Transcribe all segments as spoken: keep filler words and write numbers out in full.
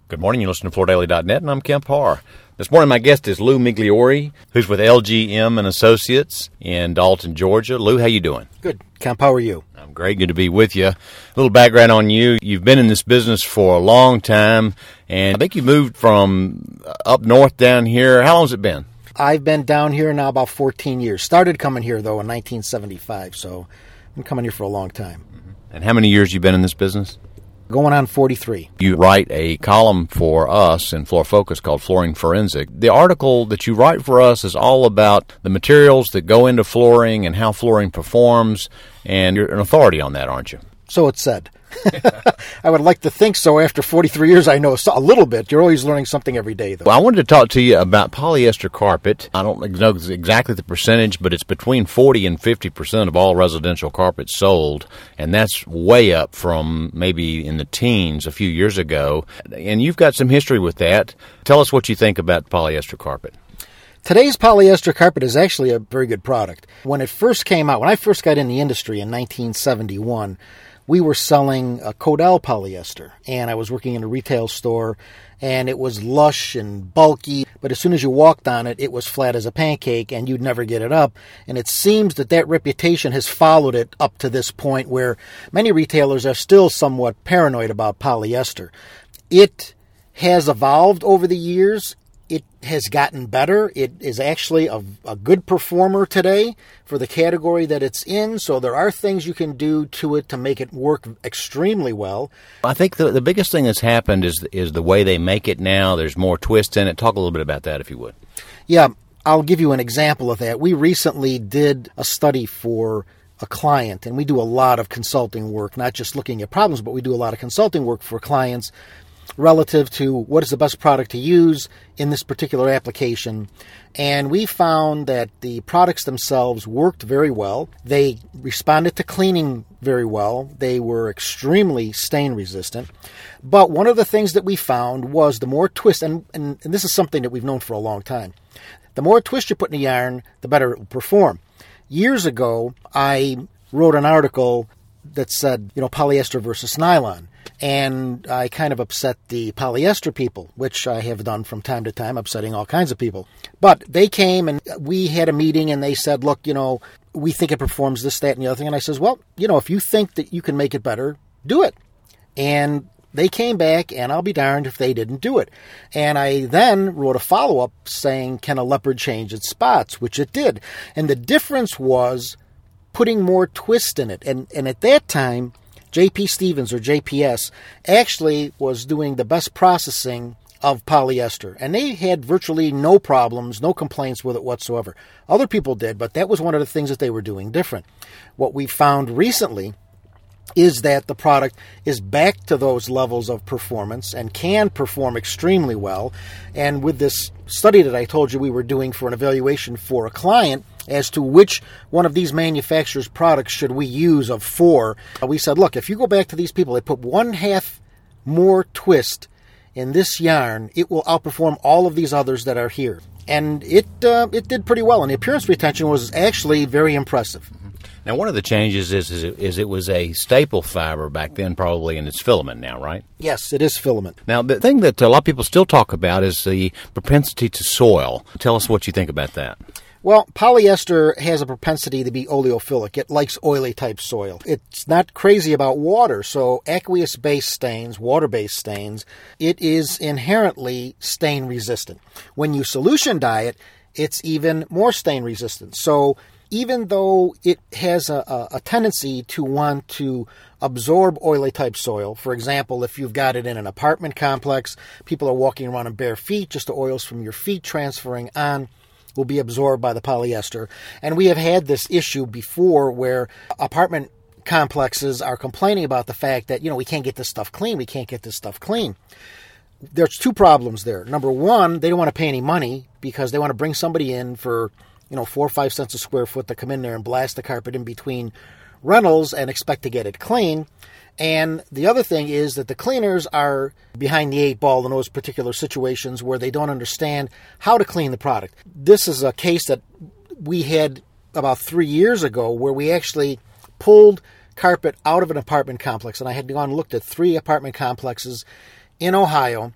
Good morning. You listen to Florida Daily dot net, and I'm Kemp Harr. This morning, my guest is Lou Migliore, who's with L G M and Associates in Dalton, Georgia. Lou, how you doing? Good. Kemp, how are you? I'm great. Good to be with you. A little background on you. You've been in this business for a long time, and I think you moved from up north down here. How long has it been? I've been down here now about fourteen years. Started coming here, though, in nineteen seventy-five, so I've been coming here for a long time. And how many years you been in this business? Going on forty-three. You write a column for us in Floor Focus called Flooring Forensic. The article that you write for us is all about the materials that go into flooring and how flooring performs, and you're an authority on that, aren't you? So it's said. I would like to think so. After forty-three years, I know a little bit. You're always learning something every day, though. Well, I wanted to talk to you about polyester carpet. I don't know exactly the percentage, but it's between forty and fifty percent of all residential carpets sold, and that's way up from maybe in the teens a few years ago. And you've got some history with that. Tell us what you think about polyester carpet. Today's polyester carpet is actually a very good product. When it first came out, when I first got in the industry in nineteen seventy-one, we were selling a Codell polyester, and I was working in a retail store, and it was lush and bulky, but as soon as you walked on it, it was flat as a pancake, and you'd never get it up. And it seems that that reputation has followed it up to this point where many retailers are still somewhat paranoid about polyester. It has evolved over the years. It has gotten better. It is actually a, a good performer today for the category that it's in, so there are things you can do to it to make it work extremely well. I think the, the biggest thing that's happened is is the way they make it now. There's more twist in it. Talk a little bit about that, if you would. Yeah, I'll give you an example of that. We recently did a study for a client, and we do a lot of consulting work, not just looking at problems, but we do a lot of consulting work for clients relative to what is the best product to use in this particular application. And we found that the products themselves worked very well. They responded to cleaning very well. They were extremely stain resistant. But one of the things that we found was the more twist, and, and, and this is something that we've known for a long time, the more twist you put in the yarn, the better it will perform. Years ago, I wrote an article that said, you know, polyester versus nylon. And I kind of upset the polyester people, which I have done from time to time, upsetting all kinds of people. But they came and we had a meeting and they said, look, you know, we think it performs this, that, and the other thing. And I says, well, you know, if you think that you can make it better, do it. And they came back, and I'll be darned if they didn't do it. And I then wrote a follow-up saying, can a leopard change its spots? Which it did. And the difference was putting more twist in it. And, and at that time, J P Stevens, or J P S, actually was doing the best processing of polyester. And they had virtually no problems, no complaints with it whatsoever. Other people did, but that was one of the things that they were doing different. What we found recently is that the product is back to those levels of performance and can perform extremely well. And with this study that I told you we were doing for an evaluation for a client as to which one of these manufacturers' products should we use of four, we said, look, if you go back to these people, they put one half more twist in this yarn, it will outperform all of these others that are here. And it uh, it did pretty well, and the appearance retention was actually very impressive. Now, one of the changes is, is, it, is it was a staple fiber back then, probably, and it's filament now, right? Yes, it is filament. Now, the thing that a lot of people still talk about is the propensity to soil. Tell us what you think about that. Well, polyester has a propensity to be oleophilic. It likes oily type soil. It's not crazy about water, so aqueous-based stains, water-based stains, it is inherently stain resistant. When you solution dye it, it's even more stain resistant. So even though it has a, a, a tendency to want to absorb oily type soil, for example, if you've got it in an apartment complex, people are walking around in bare feet, just the oils from your feet transferring on will be absorbed by the polyester. And we have had this issue before where apartment complexes are complaining about the fact that, you know, we can't get this stuff clean, we can't get this stuff clean. There's two problems there. Number one, they don't want to pay any money because they want to bring somebody in for, you know, four or five cents a square foot to come in there and blast the carpet in between rentals and expect to get it clean. And the other thing is that the cleaners are behind the eight ball in those particular situations where they don't understand how to clean the product. This is a case that we had about three years ago where we actually pulled carpet out of an apartment complex. And I had gone and looked at three apartment complexes in Ohio.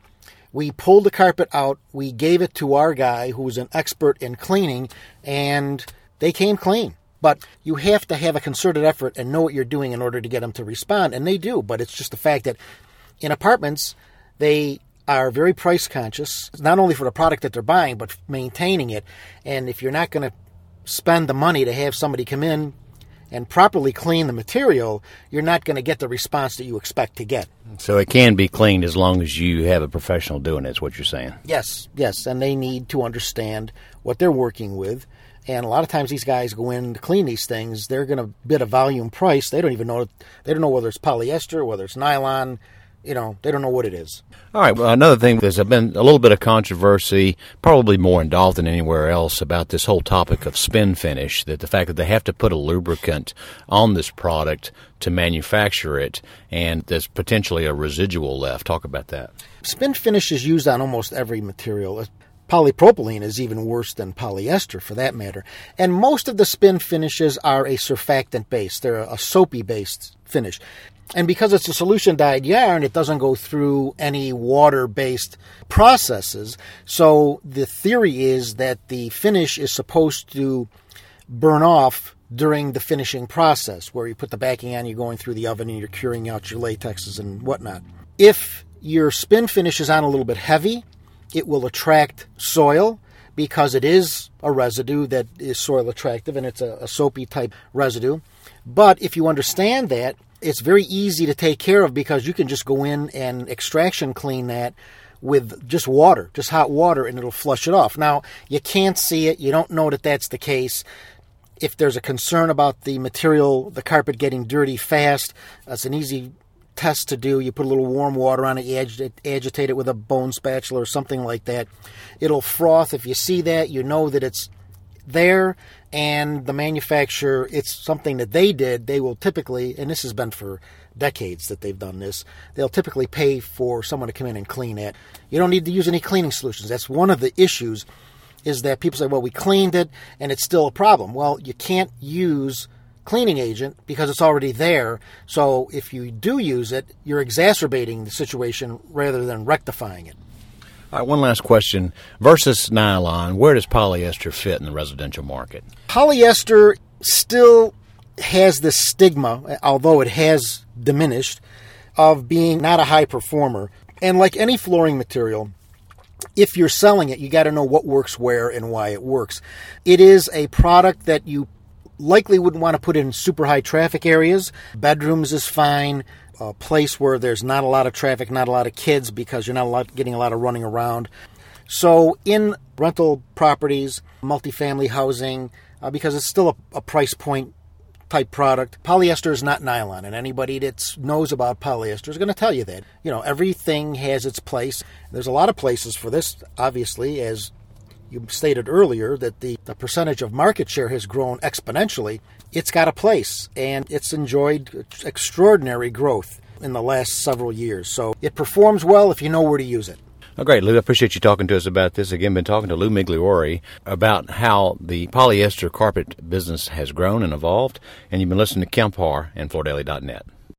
We pulled the carpet out. We gave it to our guy who was an expert in cleaning, and they came clean. But you have to have a concerted effort and know what you're doing in order to get them to respond, and they do. But it's just the fact that in apartments, they are very price conscious, not only for the product that they're buying, but maintaining it. And if you're not going to spend the money to have somebody come in and properly clean the material, you're not going to get the response that you expect to get. So it can be cleaned as long as you have a professional doing it, is what you're saying. Yes, yes, and they need to understand what they're working with. And a lot of times these guys go in to clean these things, they're going to bid a volume price. They don't even know, they don't know whether it's polyester, whether it's nylon. You know, they don't know what it is. All right. Well, another thing, there's been a little bit of controversy, probably more in Dalton than anywhere else, about this whole topic of spin finish, that the fact that they have to put a lubricant on this product to manufacture it, and there's potentially a residual left. Talk about that. Spin finish is used on almost every material. Polypropylene is even worse than polyester, for that matter. And most of the spin finishes are a surfactant-based. They're a soapy-based finish. And because it's a solution-dyed yarn, it doesn't go through any water-based processes. So the theory is that the finish is supposed to burn off during the finishing process, where you put the backing on, you're going through the oven, and you're curing out your latexes and whatnot. If your spin finish is on a little bit heavy, it will attract soil because it is a residue that is soil attractive, and it's a, a soapy-type residue. But if you understand that, it's very easy to take care of because you can just go in and extraction clean that with just water, just hot water, and it'll flush it off. Now, you can't see it. You don't know that that's the case. If there's a concern about the material, the carpet getting dirty fast, that's an easy test to do. You put a little warm water on it, you agitate, agitate it with a bone spatula or something like that. It'll froth. If you see that, you know that it's there, and the manufacturer, it's something that they did. They will typically, and this has been for decades that they've done this, they'll typically pay for someone to come in and clean it. You don't need to use any cleaning solutions. That's one of the issues, is that people say, well, we cleaned it and it's still a problem. Well, you can't use cleaning agent because it's already there. So if you do use it, you're exacerbating the situation rather than rectifying it. All right, one last question. Versus nylon, where does polyester fit in the residential market? Polyester still has this stigma, although it has diminished, of being not a high performer. And like any flooring material, if you're selling it, you got to know what works where and why it works. It is a product that you likely wouldn't want to put in super high traffic areas. Bedrooms is fine. A place where there's not a lot of traffic, not a lot of kids, because you're not a lot, getting a lot of running around. So in rental properties, multifamily housing, uh, because it's still a, a price point type product, polyester is not nylon, and anybody that knows about polyester is going to tell you that. You know, everything has its place. There's a lot of places for this, obviously, as you stated earlier, that the, the percentage of market share has grown exponentially. It's got a place, and it's enjoyed extraordinary growth in the last several years. So it performs well if you know where to use it. Oh, great, Lou. I appreciate you talking to us about this. Again, been talking to Lou Migliore about how the polyester carpet business has grown and evolved, and you've been listening to Kemp Harr and Floor Daily dot net.